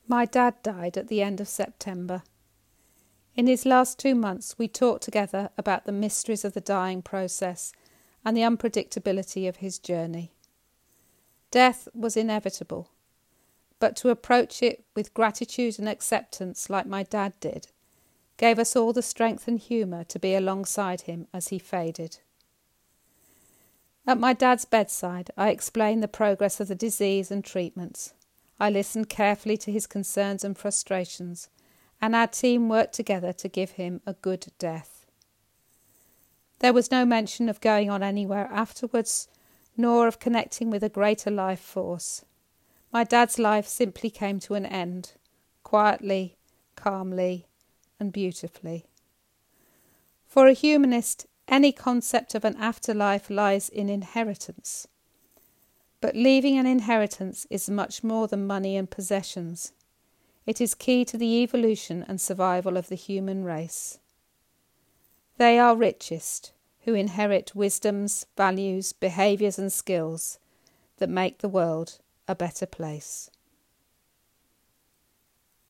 My dad died at the end of September. In his last 2 months we talked together about the mysteries of the dying process and the unpredictability of his journey. Death was inevitable, but to approach it with gratitude and acceptance like my dad did gave us all the strength and humour to be alongside him as he faded. At my dad's bedside I explained the progress of the disease and treatments. I listened carefully to his concerns and frustrations, and our team worked together to give him a good death. There was no mention of going on anywhere afterwards, nor of connecting with a greater life force. My dad's life simply came to an end, quietly, calmly, and beautifully. For a humanist, any concept of an afterlife lies in inheritance. But leaving an inheritance is much more than money and possessions. It is key to the evolution and survival of the human race. They are richest who inherit wisdoms, values, behaviours and skills that make the world a better place.